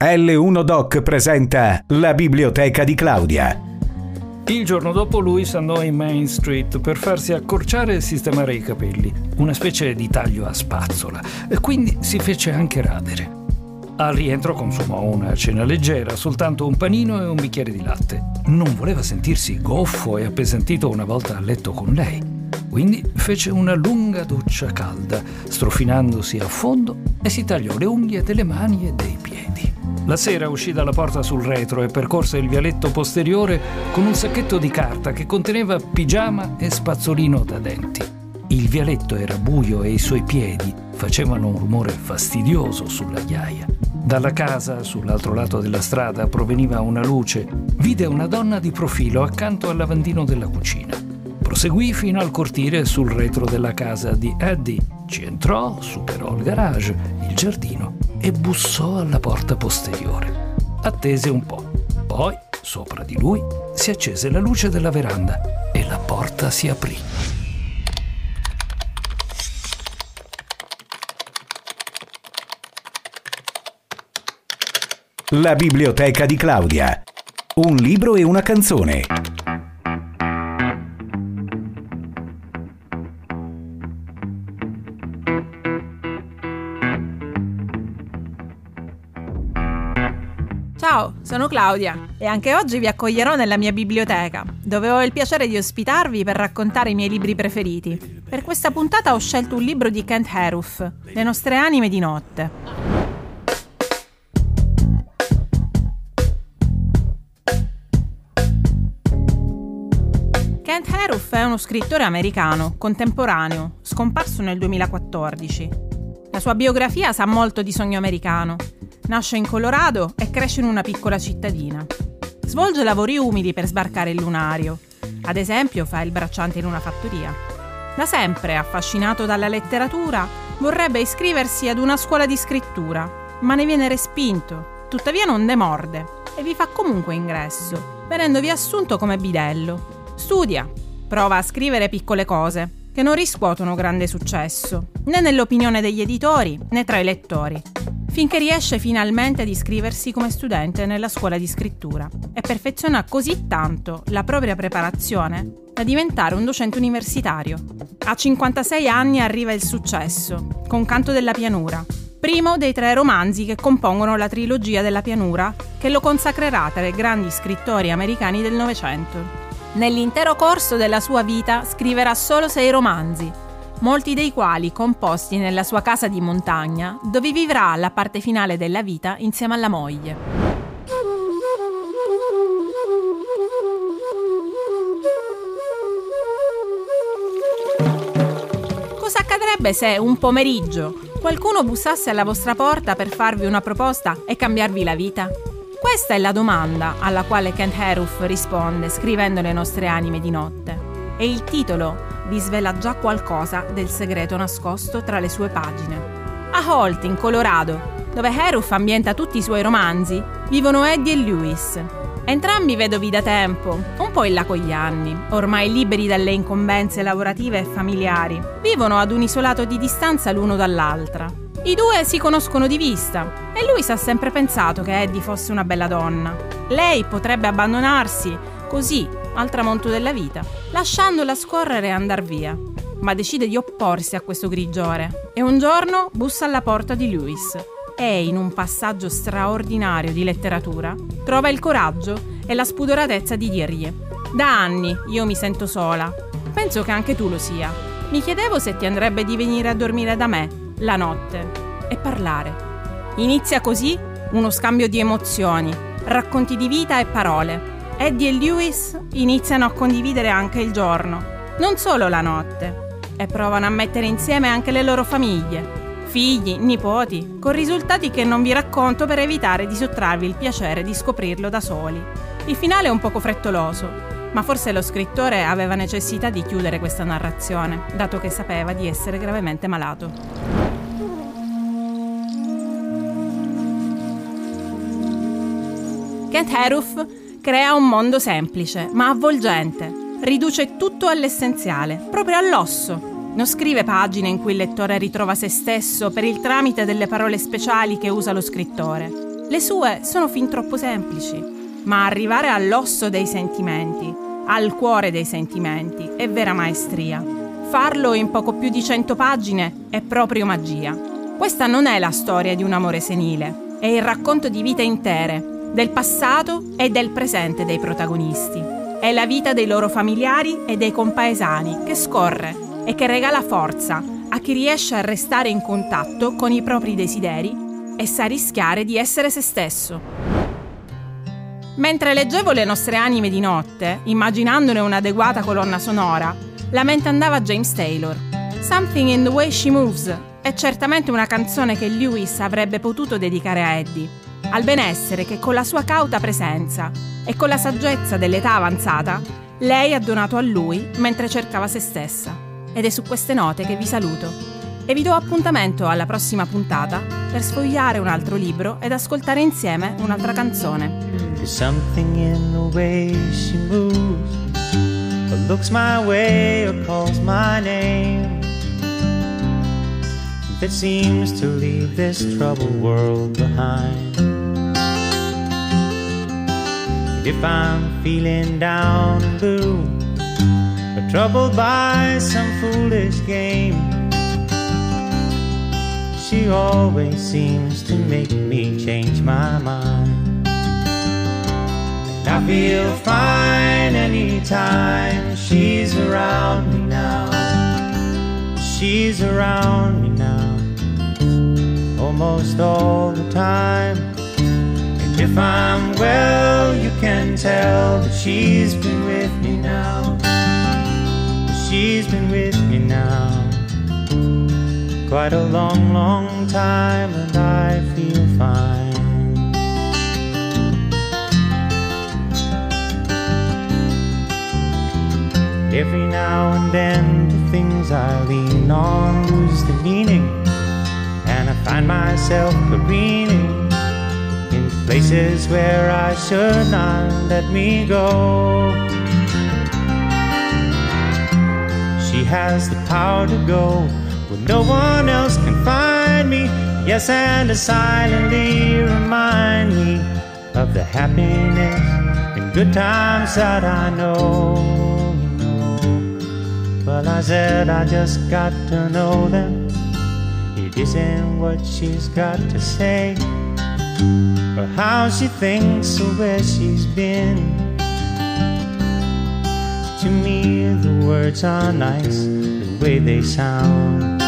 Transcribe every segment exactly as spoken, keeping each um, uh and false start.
L uno Doc presenta la biblioteca di Claudia. Il giorno dopo Louis andò in Main Street per farsi accorciare e sistemare i capelli, una specie di taglio a spazzola, e quindi si fece anche radere. Al rientro consumò una cena leggera, soltanto un panino e un bicchiere di latte. Non voleva sentirsi goffo e appesantito una volta a letto con lei, quindi fece una lunga doccia calda, strofinandosi a fondo, e si tagliò le unghie delle mani e dei piedi. La sera uscì dalla porta sul retro e percorse il vialetto posteriore con un sacchetto di carta che conteneva pigiama e spazzolino da denti. Il vialetto era buio e i suoi piedi facevano un rumore fastidioso sulla ghiaia. Dalla casa, sull'altro lato della strada, proveniva una luce. Vide una donna di profilo accanto al lavandino della cucina. Proseguì fino al cortile sul retro della casa di Eddie. Ci entrò, superò il garage, il giardino e bussò alla porta posteriore. Attese un po'. Poi, sopra di lui, si accese la luce della veranda e la porta si aprì. La biblioteca di Claudia. Un libro e una canzone. Ciao, sono Claudia e anche oggi vi accoglierò nella mia biblioteca, dove ho il piacere di ospitarvi per raccontare i miei libri preferiti. Per questa puntata ho scelto un libro di Kent Haruf, Le nostre anime di notte. Kent Haruf è uno scrittore americano, contemporaneo, scomparso nel duemilaquattordici. La sua biografia sa molto di sogno americano. Nasce in Colorado e cresce in una piccola cittadina. Svolge lavori umili per sbarcare il lunario. Ad esempio, fa il bracciante in una fattoria. Da sempre, affascinato dalla letteratura, vorrebbe iscriversi ad una scuola di scrittura, ma ne viene respinto. Tuttavia non demorde e vi fa comunque ingresso, venendovi assunto come bidello. Studia, prova a scrivere piccole cose, che non riscuotono grande successo, né nell'opinione degli editori, né tra i lettori, finché riesce finalmente ad iscriversi come studente nella scuola di scrittura e perfeziona così tanto la propria preparazione da diventare un docente universitario. A cinquantasei anni arriva il successo, con Canto della pianura, primo dei tre romanzi che compongono la trilogia della pianura che lo consacrerà tra i grandi scrittori americani del Novecento. Nell'intero corso della sua vita scriverà solo sei romanzi, molti dei quali composti nella sua casa di montagna, dove vivrà la parte finale della vita insieme alla moglie. Cosa accadrebbe se un pomeriggio qualcuno bussasse alla vostra porta per farvi una proposta e cambiarvi la vita? Questa è la domanda alla quale Kent Haruf risponde scrivendo Le nostre anime di notte. E il titolo vi svela già qualcosa del segreto nascosto tra le sue pagine. A Holt, in Colorado, dove Haruf ambienta tutti i suoi romanzi, vivono Eddie e Louis. Entrambi vedovi da tempo, un po' in là con gli anni, ormai liberi dalle incombenze lavorative e familiari. Vivono ad un isolato di distanza l'uno dall'altra. I due si conoscono di vista e Louis ha sempre pensato che Eddie fosse una bella donna. Lei potrebbe abbandonarsi così al tramonto della vita, lasciandola scorrere e andar via. Ma decide di opporsi a questo grigiore e un giorno bussa alla porta di Louis e, in un passaggio straordinario di letteratura, trova il coraggio e la spudoratezza di dirgli: «Da anni io mi sento sola. Penso che anche tu lo sia. Mi chiedevo se ti andrebbe di venire a dormire da me la notte e parlare». Inizia così uno scambio di emozioni, racconti di vita e parole. Eddie e Louis iniziano a condividere anche il giorno, non solo la notte, e provano a mettere insieme anche le loro famiglie, figli, nipoti, con risultati che non vi racconto per evitare di sottrarvi il piacere di scoprirlo da soli. Il finale è un poco frettoloso, ma forse lo scrittore aveva necessità di chiudere questa narrazione, dato che sapeva di essere gravemente malato. Kent Haruf crea un mondo semplice, ma avvolgente. Riduce tutto all'essenziale, proprio all'osso. Non scrive pagine in cui il lettore ritrova se stesso per il tramite delle parole speciali che usa lo scrittore. Le sue sono fin troppo semplici, ma arrivare all'osso dei sentimenti, al cuore dei sentimenti, è vera maestria. Farlo in poco più di cento pagine è proprio magia. Questa non è la storia di un amore senile, è il racconto di vite intere, del passato e del presente dei protagonisti. È la vita dei loro familiari e dei compaesani che scorre e che regala forza a chi riesce a restare in contatto con i propri desideri e sa rischiare di essere se stesso. Mentre leggevo Le nostre anime di notte, immaginandone un'adeguata colonna sonora, la mente andava a James Taylor. Something in the Way She Moves è certamente una canzone che Lewis avrebbe potuto dedicare a Eddie, al benessere che con la sua cauta presenza e con la saggezza dell'età avanzata lei ha donato a lui mentre cercava se stessa. Ed è su queste note che vi saluto e vi do appuntamento alla prossima puntata per sfogliare un altro libro ed ascoltare insieme un'altra canzone. There's something in the way she moves, or looks my way or calls my name, that seems to leave this troubled world behind. If I'm feeling down and blue, or troubled by some foolish game, she always seems to make me change my mind. I feel fine anytime she's around me now. She's around me now, almost all the time. And if I'm well, you can tell that she's been with me now. She's been with me now quite a long, long time, and I feel fine. Every now and then the things I lean on lose the meaning, and I find myself careening in places where I should not let me go. She has the power to go where no one else can find me, yes, and to silently remind me of the happiness and good times that I know. Well, I said I just got to know them. It isn't what she's got to say, or how she thinks, or where she's been. To me the words are nice, the way they sound.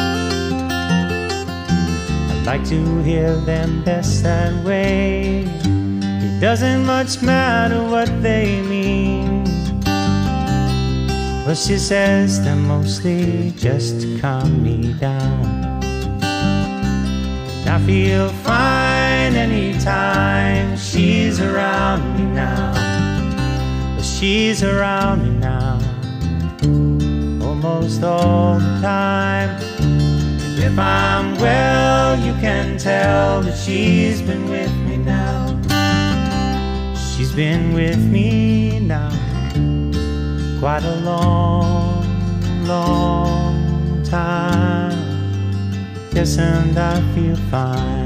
I like to hear them best that way. It doesn't much matter what they mean. Well, she says them mostly just to calm me down. And I feel fine anytime she's around me now. Well, she's around me now almost all the time. And if I'm well, you can tell that she's been with me now. She's been with me now quite a long, long time. Yes, and I feel fine.